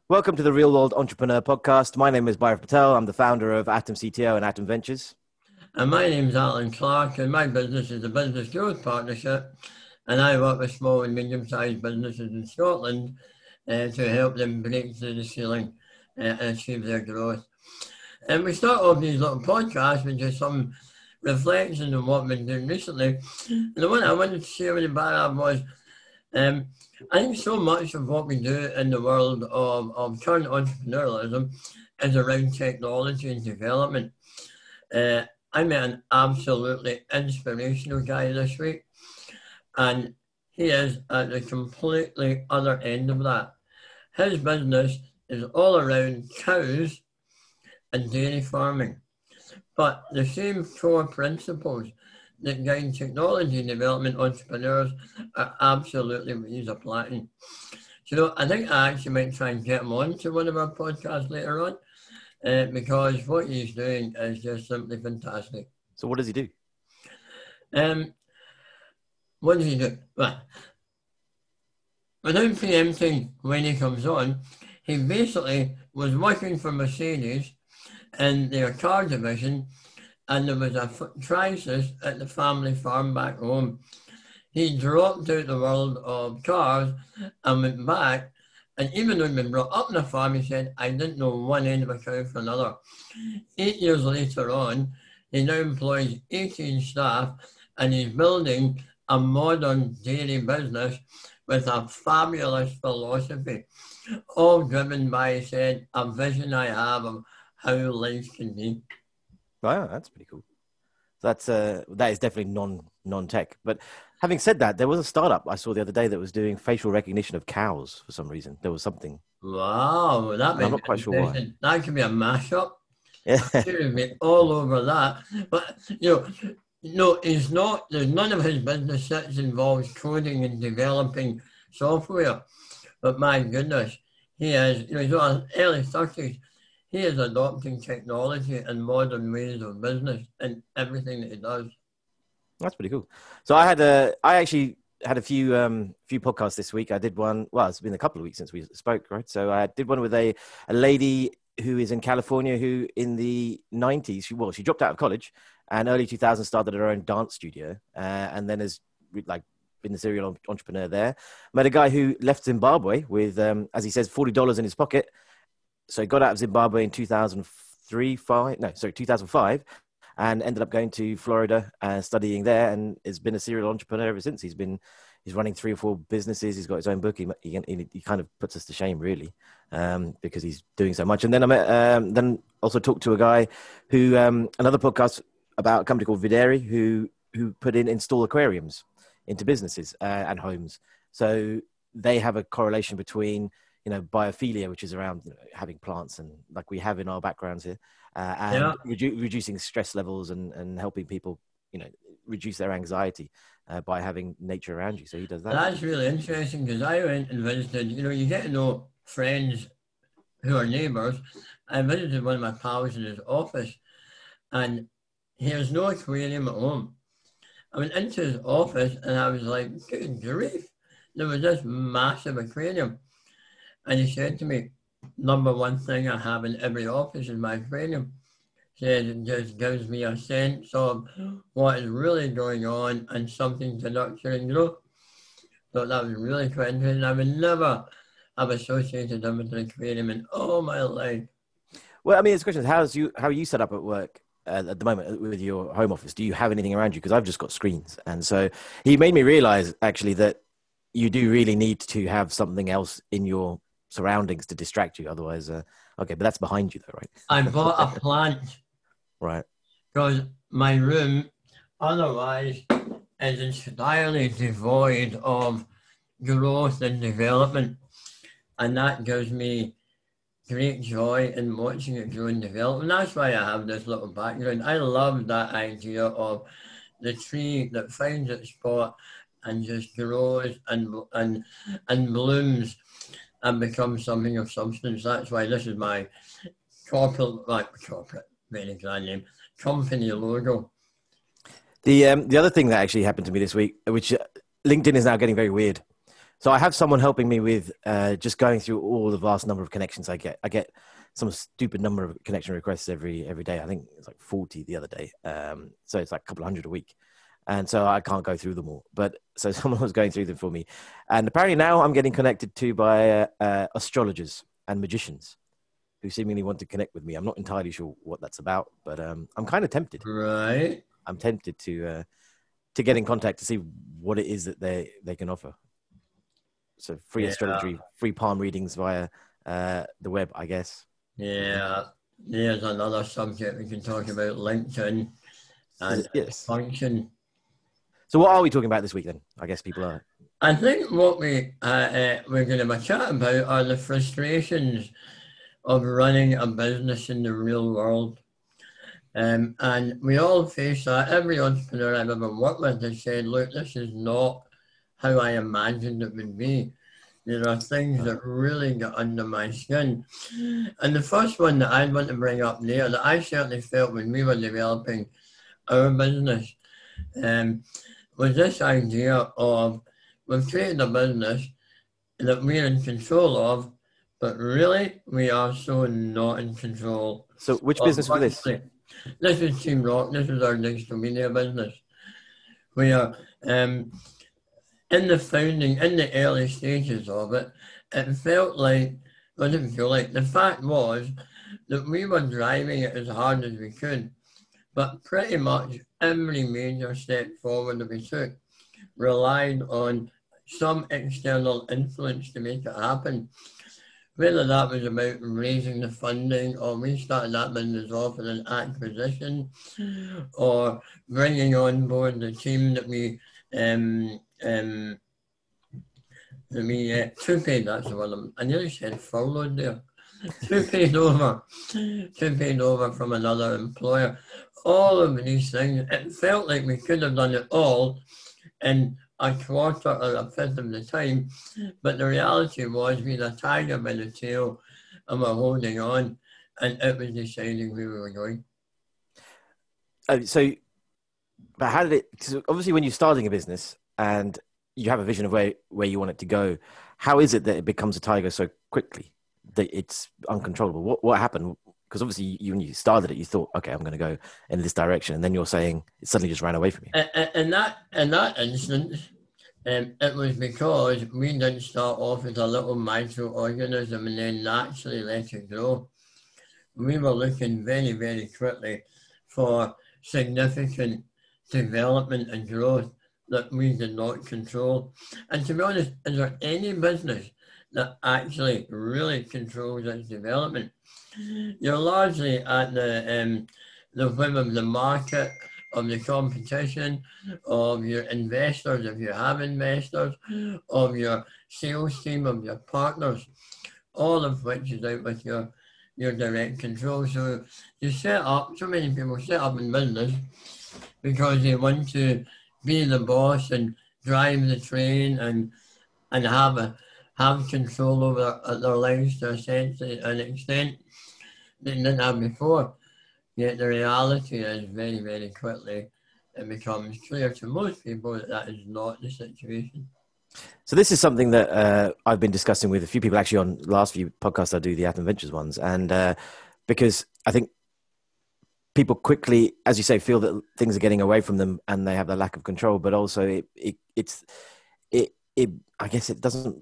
Welcome to the Real World Entrepreneur Podcast. My name is Bhairav Patel. I'm the founder of Atom CTO and Atom Ventures. And my name's Alan Clark, and my business is the Business Growth Partnership, and I work with small and medium-sized businesses in Scotland to help them break through the ceiling and achieve their growth. And we start off these little podcasts with just some reflections on what we've been doing recently. And the one I wanted to share with you, Bhairav, was I think so much of what we do in the world of current entrepreneurialism is around technology and development. I met an absolutely inspirational guy this week, and he is at the completely other end of that. His business is all around cows and dairy farming, but the same core principles that guide technology development entrepreneurs are absolutely what he's applying. So I think I actually might try and get him on to one of our podcasts later on. Because what he's doing is just simply fantastic. So what does he do? What does he do? Well, without preempting when he comes on, he basically was working for Mercedes in their car division, and there was a crisis at the family farm back home. He dropped out the world of cars and went back. And even though he'd been brought up on a farm, he said, I didn't know one end of a cow from another. 8 years later on, he now employs 18 staff, and he's building a modern dairy business with a fabulous philosophy, all driven by, he said, a vision I have of how life can be. Wow, that's pretty cool. That is definitely non-tech. But having said that, there was a startup I saw the other day that was doing facial recognition of cows for some reason. There was something. Wow, I'm not quite sure why. That could be a mashup. Yeah. Should be all over that. But no, he's not. There's none of his business that involves coding and developing software. But my goodness, he is. He's on early 30s. He is adopting technology and modern ways of business in everything that he does. That's pretty cool. So I actually had a few podcasts this week. I did one. Well, it's been a couple of weeks since we spoke, right? So I did one with a lady who is in California who in the 90s, she dropped out of college and early 2000s started her own dance studio and then has been a serial entrepreneur there. Met a guy who left Zimbabwe with, as he says, $40 in his pocket. So he got out of Zimbabwe in 2005 and ended up going to Florida and studying there and has been a serial entrepreneur ever since. He's running 3 or 4 businesses. He's got his own book. He kind of puts us to shame, really, because he's doing so much. And then I met, then also talked to a guy who, another podcast about a company called Videri, who install aquariums into businesses and homes. So they have a correlation between, biophilia, which is around having plants and like we have in our backgrounds here, and reducing stress levels and helping people, reduce their anxiety by having nature around you. So he does that. That's really interesting because I went and visited, you get to know friends who are neighbours. I visited one of my pals in his office and he has no aquarium at home. I went into his office and I was like, good grief. There was this massive aquarium. And he said to me, number one thing I have in every office is my aquarium. He said it just gives me a sense of what is really going on and something to nurture and grow. So that was really quite interesting. I would never have associated them with an aquarium in all my life. Well, I mean, it's a question, how are you set up at work at the moment with your home office? Do you have anything around you? Because I've just got screens. And so he made me realize actually that you do really need to have something else in your surroundings to distract you. Otherwise, okay, but that's behind you though, right? I bought a plant. Right. Because my room otherwise is entirely devoid of growth and development. And that gives me great joy in watching it grow and develop. And that's why I have this little background. I love that idea of the tree that finds its spot and just grows and blooms and becomes something of substance. That's why this is my corporate, very grand name, company logo. The other thing that actually happened to me this week, which LinkedIn is now getting very weird. So I have someone helping me with just going through all the vast number of connections I get. I get some stupid number of connection requests every day. I think it's like 40 the other day. So it's like a couple of hundred a week. And so I can't go through them all. But so someone was going through them for me. And apparently now I'm getting connected to by astrologers and magicians who seemingly want to connect with me. I'm not entirely sure what that's about, but I'm kind of tempted. Right. I'm tempted to get in contact to see what it is that they can offer. So free astrology, free palm readings via the web, I guess. Yeah. There's another subject we can talk about, LinkedIn and its function. So what are we talking about this week then? I guess people are. I think what we're going to have a chat about are the frustrations of running a business in the real world. And we all face that. Every entrepreneur I've ever worked with has said, look, this is not how I imagined it would be. There are things that really get under my skin. And the first one that I want to bring up there that I certainly felt when we were developing our business was this idea of we've created a business that we're in control of, but really we are so not in control. So which business was this? This is Team Rock. This is our digital media business. We are in the founding, in the early stages of it, it felt like, well, it didn't feel like, the fact was that we were driving it as hard as we could, but pretty much every major step forward that we took relied on some external influence to make it happen. Whether that was about raising the funding, or we started that business off with an acquisition, or bringing on board the team that we two-paid, that's the one, I nearly said furloughed there. Two-paid over from another employer. All of these things, it felt like we could have done it all in a quarter or a fifth of the time, but the reality was we had a tiger by the tail and we're holding on, and it was deciding where we were going. But how did it, because obviously when you're starting a business and you have a vision of where you want it to go, how is it that it becomes a tiger so quickly that it's uncontrollable? What happened? Because obviously when you started it, you thought, okay, I'm going to go in this direction. And then you're saying it suddenly just ran away from you. In that instance, it was because we didn't start off as a little microorganism and then naturally let it grow. We were looking very, very quickly for significant development and growth that we did not control. And to be honest, is there any business that actually really controls its development? You're largely at the whim of the market, of the competition, of your investors, if you have investors, of your sales team, of your partners, all of which is out with your direct control. So you so many people set up in business because they want to be the boss and drive the train and have control over their lives to an extent they didn't have before. Yet the reality is very, very quickly it becomes clear to most people that is not the situation. So this is something that I've been discussing with a few people actually on the last few podcasts I do, the Atom Ventures ones. And because I think people quickly, as you say, feel that things are getting away from them and they have the lack of control, but also it I guess it doesn't,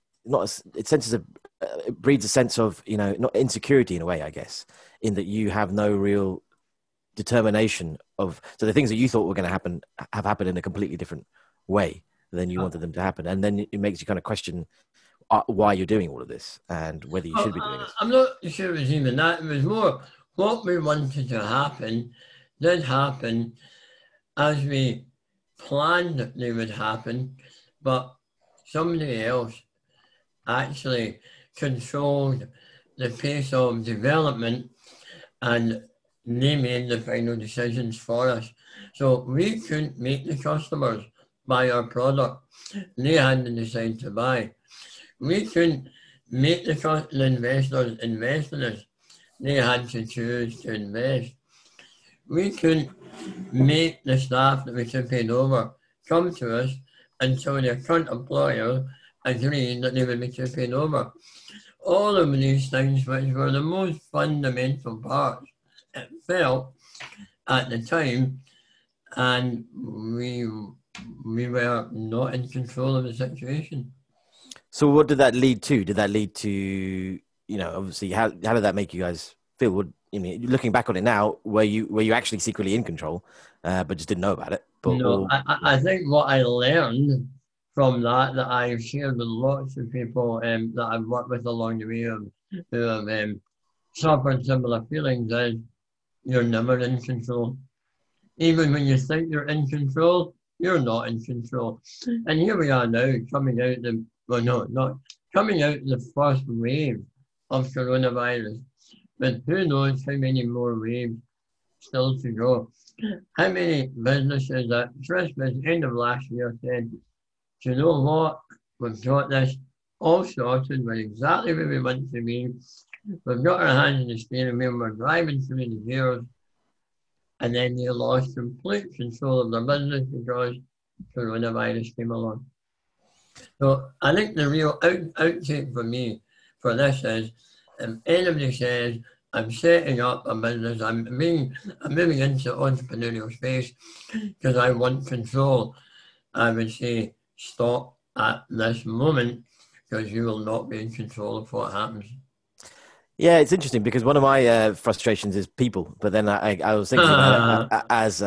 it breeds a sense of, not insecurity in a way, I guess, in that you have no real determination so the things that you thought were going to happen have happened in a completely different way than you wanted them to happen. And then it makes you kind of question why you're doing all of this and whether you should be doing this. I'm not sure it was even that. It was more what we wanted to happen did happen as we planned that they would happen, but somebody else actually controlled the pace of development and they made the final decisions for us. So we couldn't make the customers buy our product. They had to decide to buy. We couldn't make the investors invest in us. They had to choose to invest. We couldn't make the staff that we took paid over come to us until their current employer agreed that they would be taken over. All of these things, which were the most fundamental parts, it felt at the time, and we were not in control of the situation. So what did that lead to? Did that lead to, obviously, how did that make you guys feel? Looking back on it now, were you actually secretly in control, but just didn't know about it? I think what I learned from that I've shared with lots of people that I've worked with along the way who have suffered similar feelings is you're never in control. Even when you think you're in control, you're not in control. And here we are now coming out coming out the first wave of coronavirus. But who knows how many more waves still to go. How many businesses at Christmas, end of last year, said, "Do you know what? We've got this all sorted. We're exactly where we want to be. We've got our hands in the steering wheel. We're driving through the gears." And then they lost complete control of their business because coronavirus came along. So I think the real outtake for me for this is if anybody says, "I'm setting up a business, I'm moving into entrepreneurial space because I want control," I would say stop at this moment because you will not be in control of what happens. Yeah, it's interesting because one of my frustrations is people. But then I was thinking about it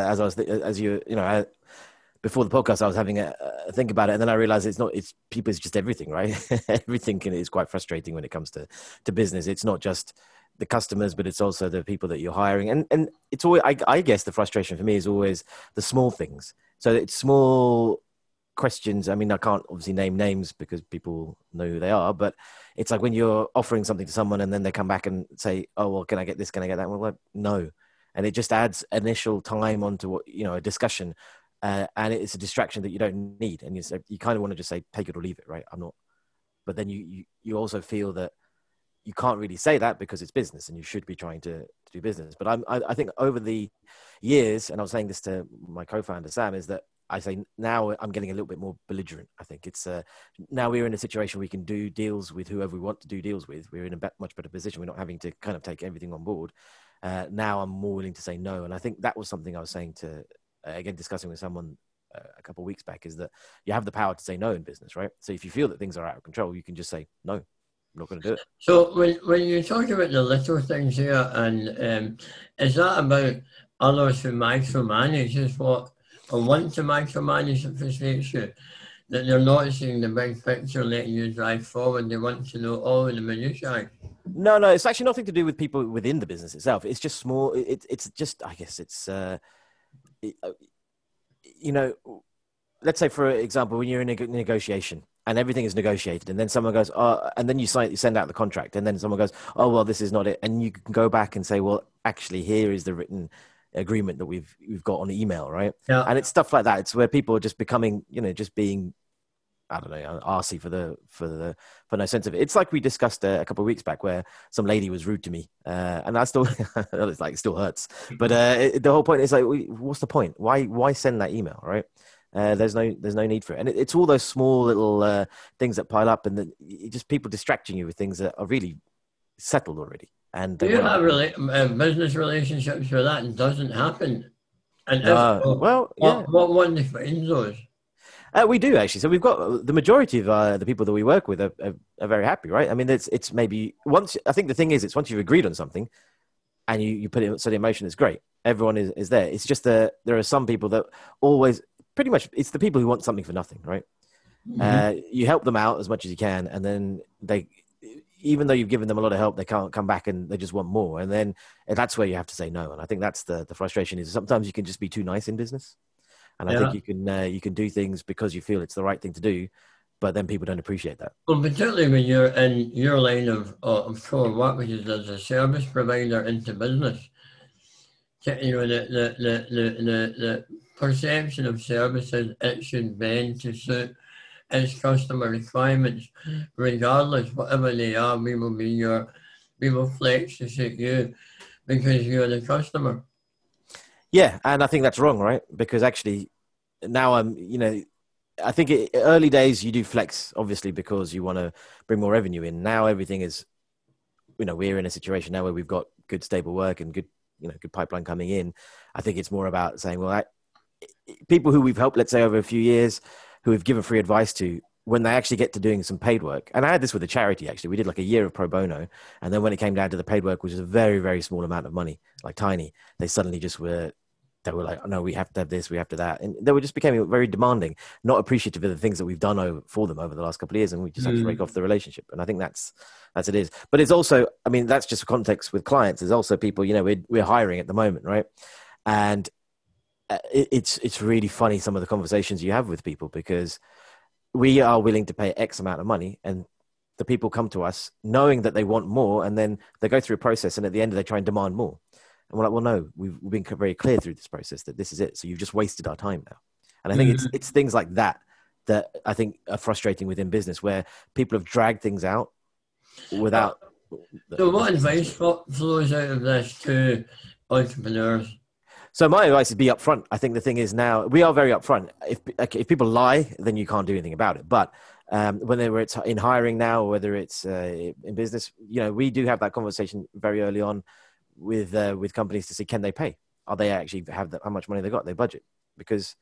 before the podcast, I was having a think about it, and then I realized it's people, it's just everything, right? Everything is quite frustrating when it comes to business. It's not just the customers, but it's also the people that you're hiring. And it's always, I guess the frustration for me is always the small things. So it's small questions. I mean, I can't obviously name names because people know who they are, but it's like when you're offering something to someone and then they come back and say, "Oh, well, can I get this? Can I get that?" Well, like, no. And it just adds initial time onto a discussion. And it's a distraction that you don't need. And you kind of want to just say, take it or leave it, right? I'm not. But then you also feel that you can't really say that because it's business and you should be trying to do business. But I think over the years, and I was saying this to my co-founder, Sam, is that I say now I'm getting a little bit more belligerent. I think it's now we're in a situation we can do deals with whoever we want to do deals with. We're in a much better position. We're not having to kind of take everything on board. Now I'm more willing to say no. And I think that was something I was saying to, again, discussing with someone a couple of weeks back, is that you have the power to say no in business, right? So if you feel that things are out of control, you can just say, no, I'm not going to do it. So when you talk about the little things here, and is that about others who micromanage is what, or want to micromanage that frustrates you? That they're not seeing the big picture, letting you drive forward. They want to know all in the minutiae. No, it's actually nothing to do with people within the business itself. It's just small. It's just, I guess it's, let's say, for example, when you're in a negotiation and everything is negotiated, and then someone goes, "Oh," and then you send out the contract, and then someone goes, "Oh, well, this is not it," and you can go back and say, "Well, actually, here is the written agreement that we've got on email," right? Yeah. And it's stuff like that. It's where people are just becoming, just being, I don't know, arsey for no sense of it. It's like we discussed a couple of weeks back where some lady was rude to me, and I still, it's like, it still hurts. But the whole point is like, what's the point? Why send that email, right? There's no need for it, and it's all those small little things that pile up, and just people distracting you with things that are really settled already. And do you have business relationships where that doesn't happen? And what defines those? We do, actually. So we've got the majority of the people that we work with are very happy, right? I mean, it's maybe once. I think the thing is, it's once you've agreed on something, and you put it so the emotion is great. Everyone is there. It's just that there are some people that always, pretty much, it's the people who want something for nothing, right? Mm-hmm. You help them out as much as you can, and then they, even though you've given them a lot of help, they can't come back and they just want more. And then that's where you have to say no. And I think that's the frustration, is sometimes you can just be too nice in business. And I think you can do things because you feel it's the right thing to do, but then people don't appreciate that. Well, particularly when you're in your line of core work, which is as a service provider into business. The perception of services, it should bend to suit its customer requirements, regardless, whatever they are. We will flex to suit you because you're the customer. Yeah, and I think that's wrong, right? Because actually, now I'm, I think early days you do flex, obviously, because you want to bring more revenue in. Now everything is, we're in a situation now where we've got good stable work and good, good pipeline coming in. I think it's more about saying, well, people who we've helped, let's say over a few years, who we've given free advice to, when they actually get to doing some paid work. And I had this with a charity, actually. We did like a year of pro bono. And then when it came down to the paid work, which was a very, very small amount of money, like tiny, they suddenly they were like, oh, no, we have to have this, we have to that. And they were just becoming very demanding, not appreciative of the things that we've done for them over the last couple of years. And we just had to break off the relationship. And I think that's it is. But it's also, I mean, that's just for context with clients. There's also people, we're hiring at the moment, right? And it's really funny, some of the conversations you have with people, because we are willing to pay X amount of money, and the people come to us knowing that they want more, and then they go through a process, and at the end they try and demand more. And we're like, well, no, we've been very clear through this process that this is it. So you've just wasted our time now. And I think it's things like that I think are frustrating within business, where people have dragged things out without. So what advice flows out of this to entrepreneurs? So my advice is be upfront. I think the thing is, now we are very upfront. If people lie, then you can't do anything about it. But whether it's in hiring now, or whether it's in business, we do have that conversation very early on with companies to see, can they pay? Are they actually how much money they got, their budget? Because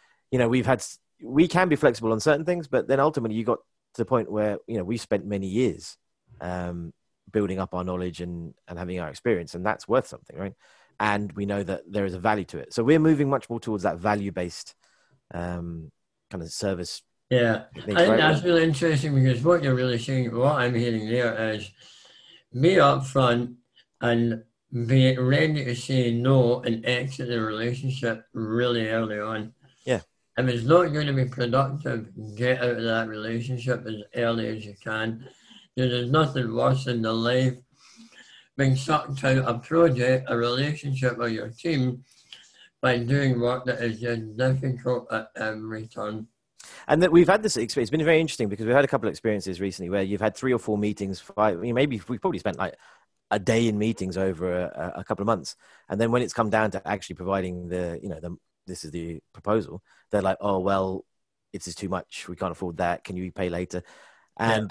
we can be flexible on certain things, but then ultimately you got to the point where we spent many years building up our knowledge and having our experience, and that's worth something, right? And we know that there is a value to it. So we're moving much more towards that value-based kind of service. Yeah, I think that's really interesting, because what you're really saying, what I'm hearing there is be upfront and be ready to say no and exit the relationship really early on. Yeah. If it's not going to be productive, get out of that relationship as early as you can. There's nothing worse in the life being sucked out a project, a relationship, or your team by doing work that is just difficult at every turn. And that we've had this experience. It's been very interesting, because we've had a couple of experiences recently where you've had 3 or 4 meetings, 5. Maybe we've probably spent like a day in meetings over a couple of months. And then when it's come down to actually providing this is the proposal, they're like, oh, well, it's just too much. We can't afford that. Can you pay later? And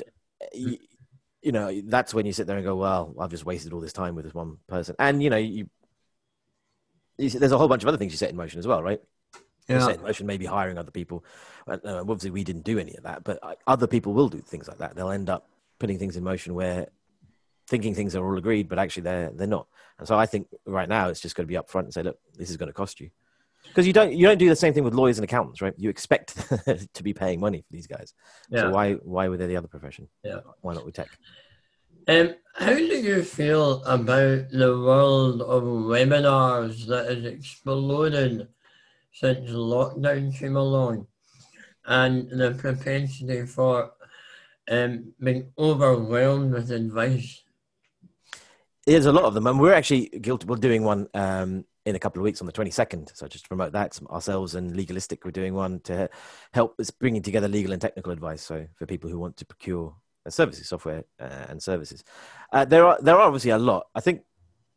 that's when you sit there and go, well, I've just wasted all this time with this one person. And, there's a whole bunch of other things you set in motion as well, right? Yeah. You set in motion, maybe hiring other people. Obviously, we didn't do any of that, but other people will do things like that. They'll end up putting things in motion where thinking things are all agreed, but actually they're not. And so I think right now it's just got to be upfront and say, look, this is going to cost you. Because you don't do the same thing with lawyers and accountants, right? You expect to be paying money for these guys. Yeah. So why were they the other profession? Yeah. Why not with tech? How do you feel about the world of webinars that has exploded since lockdown came along, and the propensity for being overwhelmed with advice? There's a lot of them, and we're actually guilty. We're doing one in a couple of weeks on the 22nd. So just to promote that, ourselves and Legalistic, we're doing one to help us bringing together legal and technical advice. So for people who want to procure services, software and services, there are obviously a lot. I think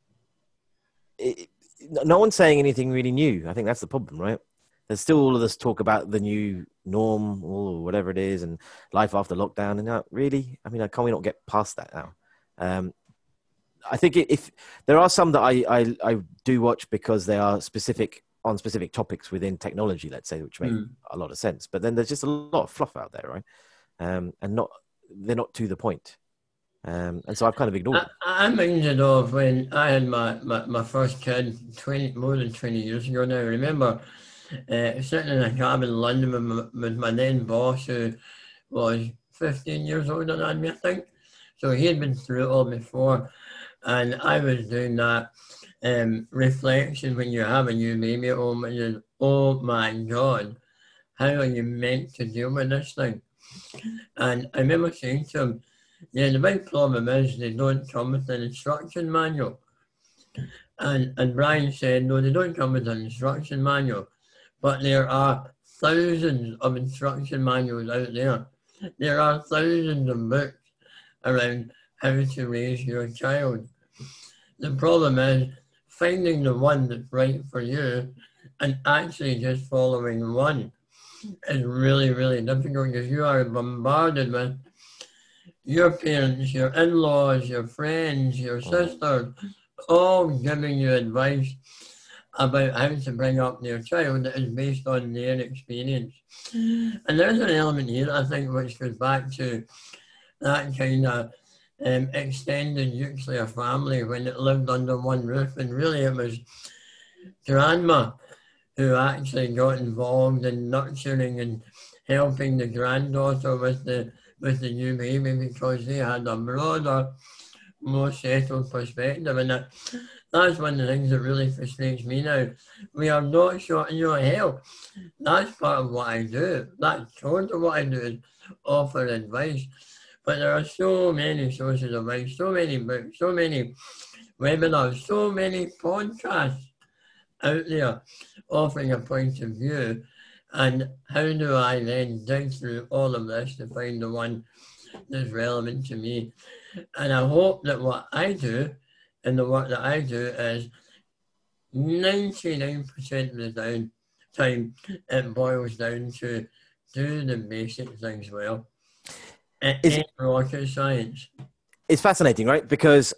no one's saying anything really new. I think that's the problem, right? There's still all of this talk about the new norm or whatever it is, and life after lockdown. And really, I mean, can we not get past that now? I think if there are some that I do watch because they are specific topics within technology, let's say, which make a lot of sense. But then there's just a lot of fluff out there, right? And they're not to the point. And so I've kind of ignored it. I'm reminded of when I had my first kid more than 20 years ago now. I remember sitting in a cab in London with my then boss, who was 15 years older than me, I think. So he had been through it all before. And I was doing that reflection when you have a new baby at home, and you're, oh my God, how are you meant to deal with this thing? And I remember saying to him, yeah, the big problem is they don't come with an instruction manual. And Brian said, no, they don't come with an instruction manual, but there are thousands of instruction manuals out there. There are thousands of books around how to raise your child. The problem is finding the one that's right for you and actually just following one. is really, really difficult because you are bombarded with your parents, your in-laws, your friends, your sisters, all giving you advice about how to bring up their child that is based on their experience. And there's an element here, I think, which goes back to that kind of extended nuclear family when it lived under one roof. And really it was grandma who actually got involved in nurturing and helping the granddaughter with the new baby because they had a broader, more settled perspective. And that's one of the things that really frustrates me now. We are not short in your help. That's part of what I do. That's sort of what I do is offer advice. But there are so many sources of advice, so many books, so many webinars, so many podcasts out there offering a point of view. And how do I then dig through all of this to find the one that's relevant to me? And I hope that what I do and the work that I do is 99% of the time it boils down to do the basic things well. It ain't rocket science. It's fascinating, right? Because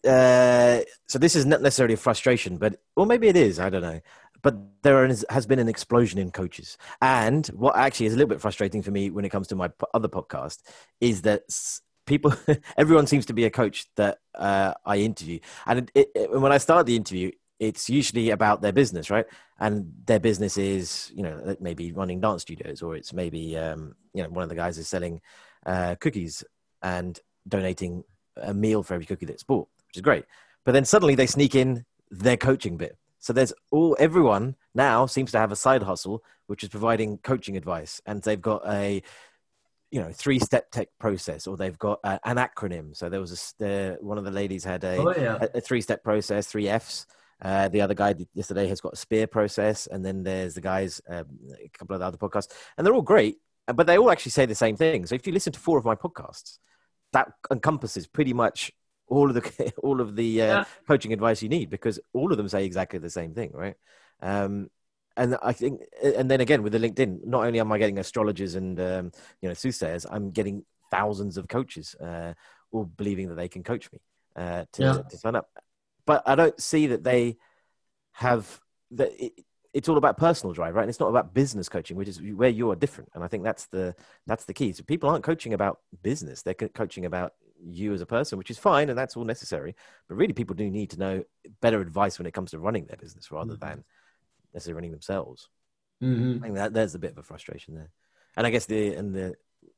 so this is not necessarily a frustration, or maybe it is, I don't know. But there has been an explosion in coaches. And what actually is a little bit frustrating for me when it comes to my other podcast is that everyone seems to be a coach that I interview. And when I start the interview, it's usually about their business, right? And their business is, maybe running dance studios, or it's maybe, one of the guys is selling cookies and donating a meal for every cookie that's bought, which is great. But then suddenly they sneak in their coaching bit. So everyone now seems to have a side hustle, which is providing coaching advice. And they've got a, 3-step tech process, or they've got an acronym. So there was one of the ladies had a 3-step process, 3 Fs. The other guy yesterday has got a SPEAR process. And then there's the guys, a couple of the other podcasts, and they're all great, but they all actually say the same thing. So if you listen to 4 of my podcasts, that encompasses pretty much all of the coaching advice you need, because all of them say exactly the same thing, right? And I think, and then again with the LinkedIn, not only am I getting astrologers and soothsayers, I'm getting thousands of coaches all believing that they can coach me to sign up. But I don't see that they have that. It's all about personal drive, right? And it's not about business coaching, which is where you are different. And I think that's the key. So people aren't coaching about business; they're coaching about you as a person, which is fine, and that's all necessary. But really, people do need to know better advice when it comes to running their business rather than necessarily running themselves. I think there's a bit of a frustration there, and I guess and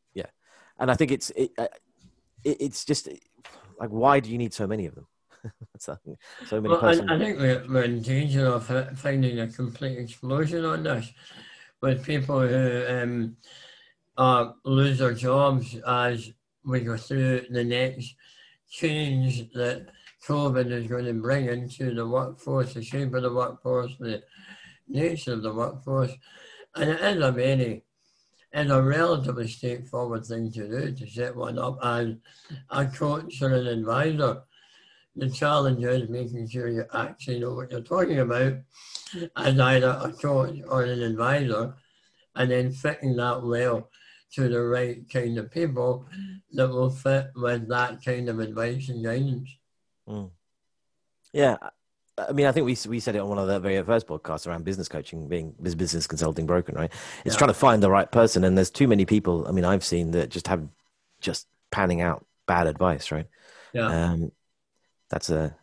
I think it's just like, why do you need so many of them? So many. Well, I think we're in danger of finding a complete explosion on this, with people who lose their jobs as we go through the next change that COVID is going to bring into the workforce, the shape of the workforce, the nature of the workforce. And it is a relatively straightforward thing to do, to set one up as a coach or an advisor. The challenge is making sure you actually know what you're talking about as either a coach or an advisor, and then fitting that well to the right kind of people that will fit with that kind of advice and guidance. Yeah. I mean, I think we said it on one of the very first podcasts around business coaching being business consulting broken, right? It's trying to find the right person. And there's too many people, I mean, I've seen that just panning out bad advice, right? Yeah. That's a...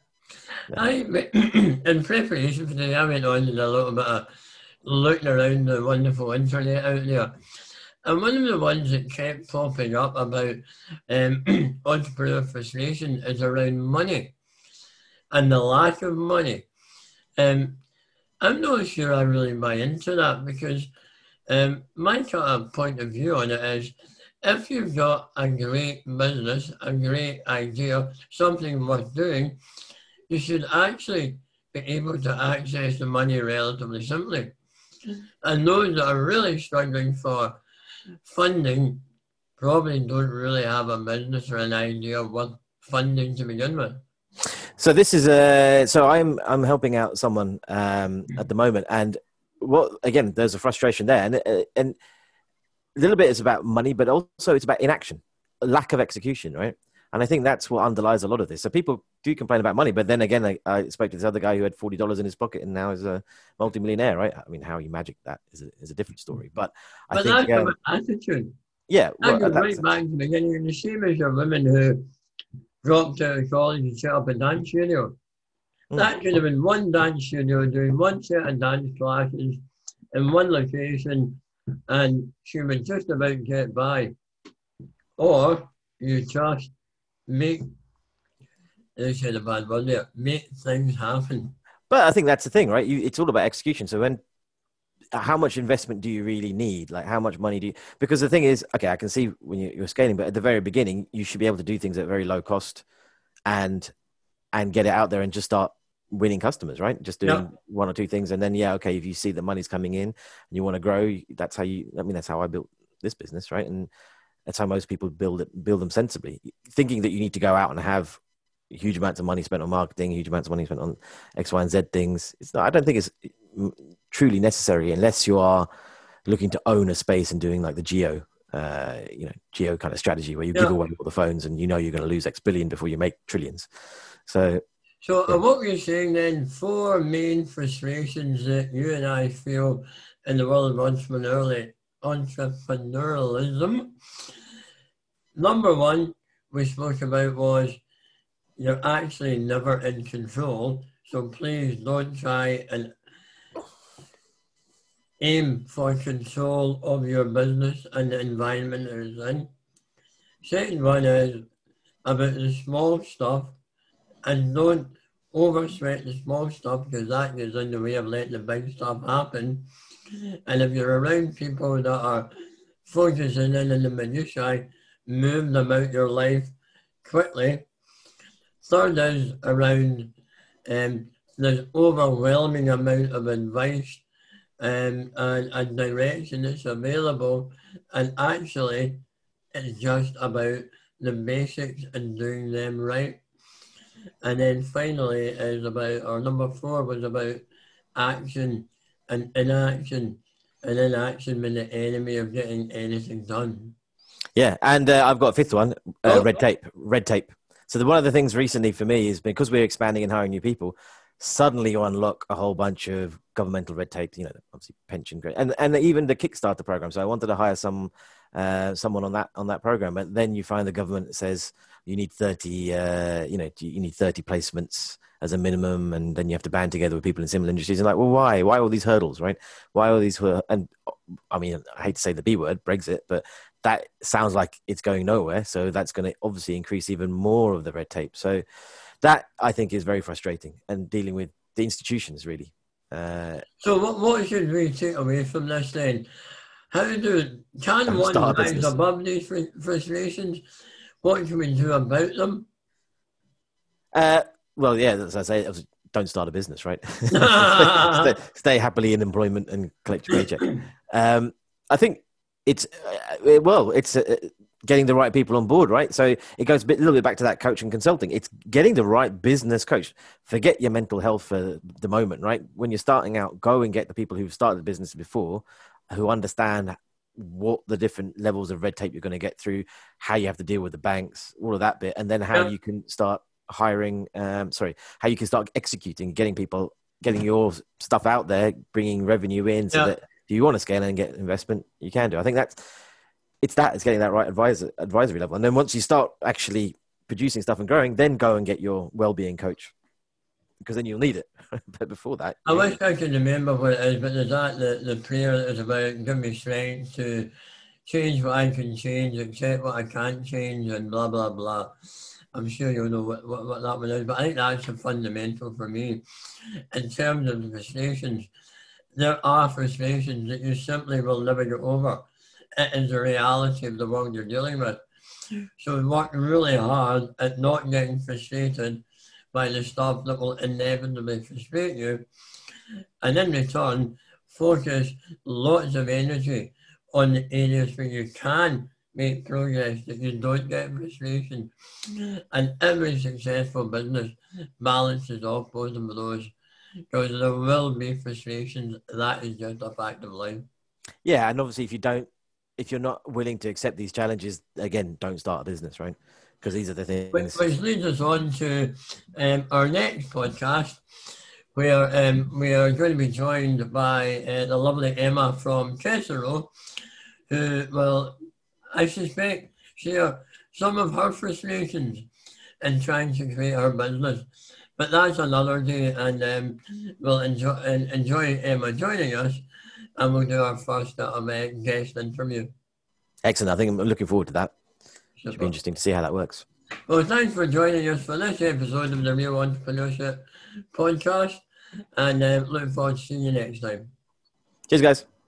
In preparation for today, I went on and a little bit of looking around the wonderful internet out there. And one of the ones that kept popping up about entrepreneur frustration is around money and the lack of money. I'm not sure I really buy into that, because my kind of point of view on it is, if you've got a great business, a great idea, something worth doing, you should actually be able to access the money relatively simply. And those that are really struggling for funding probably don't really have a business or an idea worth funding to begin with. So this is I'm helping out someone at the moment, and well, again, there's a frustration there, and a little bit is about money, but also it's about inaction, lack of execution, right? And I think that's what underlies a lot of this. So people do complain about money, but then again, I spoke to this other guy who had $40 in his pocket and now is a multimillionaire, right? I mean, how he magicked that is a different story. But I But think, that's about attitude. yeah, That well, goes that's right back to the beginning. The same as your women who dropped out of college and set up a dance studio. That could have been one dance studio doing one set of dance classes in one location, and she would just about get by. Or you just make, they said a bad word there, make things happen. But I think that's the thing, right? It's all about execution. So how much investment do you really need? Like, how much money do you? Because the thing is, okay, I can see when you're scaling, but at the very beginning, you should be able to do things at very low cost, and get it out there and just start winning customers, right? Just doing one or two things, and then okay, if you see the money's coming in and you want to grow, that's how you. I mean, that's how I built this business, right? And that's how most people build them sensibly, thinking that you need to go out and have huge amounts of money spent on marketing, huge amounts of money spent on X, Y, and Z things. It's not. I don't think it's truly necessary unless you are looking to own a space and doing like the geo kind of strategy where you give away all the phones and you're going to lose X billion before you make trillions. So what you're saying then, 4 main frustrations that you and I feel in the world of entrepreneurialism. Number 1 we spoke about was you're actually never in control. So please don't try and aim for control of your business and the environment it is in. Second one is about the small stuff, and don't oversweat the small stuff because that gets in the way of letting the big stuff happen. And if you're around people that are focusing in on the minutiae, move them out your life quickly. Third is around there's overwhelming amount of advice and direction that's available, and actually it's just about the basics and doing them right. And then finally is about, or number 4 was about action and inaction, and inaction being the enemy of getting anything done. Yeah, and I've got a fifth one, red tape. So one of the things recently for me is because we're expanding and hiring new people, suddenly you unlock a whole bunch of governmental red tape, obviously pension, and even the Kickstarter program. So I wanted to hire someone on that program, but then you find the government says you need 30, you need 30 placements as a minimum, and then you have to band together with people in similar industries. And like, well, why all these hurdles, right? Why all these? And I mean, I hate to say the B word, Brexit, but that sounds like it's going nowhere. So that's going to obviously increase even more of the red tape. So that I think is very frustrating, and dealing with the institutions really. So what should we take away from this then? Can one rise above these frustrations? What can we do about them? Well, yeah, as I say, don't start a business, right? stay happily in employment and collect your paycheck. I think it's getting the right people on board, right? So it goes a little bit back to that coach and consulting. It's getting the right business coach. Forget your mental health for the moment, right? When you're starting out, go and get the people who've started the business before, who understand what the different levels of red tape you're going to get through, how you have to deal with the banks, all of that bit, and then how you can start hiring, how you can start executing, getting your stuff out there, bringing revenue in, so that if you want to scale and get investment, you can do. I think it's getting that right advisory level. And then once you start actually producing stuff and growing, then go and get your well-being coach, because then you'll need it. But before that, I wish I could remember what it is, but there's the prayer that is about give me strength to change what I can change, accept what I can't change, and blah blah blah. I'm sure you'll know what that one is, but I think that's a fundamental for me. In terms of the frustrations, there are frustrations that you simply will never get over. It is the reality of the world you're dealing with. So work really hard at not getting frustrated by the stuff that will inevitably frustrate you. And in return, focus lots of energy on the areas where you can make progress, that you don't get frustration. And every successful business balances off both of those. because there will be frustrations. That is just a fact of life. Yeah, and obviously if you're not willing to accept these challenges, again, don't start a business, right? Because these are the things. Which leads us on to our next podcast, where we are going to be joined by the lovely Emma from Chester, who will, I suspect, share some of her frustrations in trying to create her business. But that's another day, and we'll enjoy Emma joining us, and we'll do our first guest interview. Excellent. I think I'm looking forward to that. Super. Should be interesting to see how that works. Well, thanks for joining us for this episode of the Real Entrepreneurship Podcast, and looking forward to seeing you next time. Cheers, guys.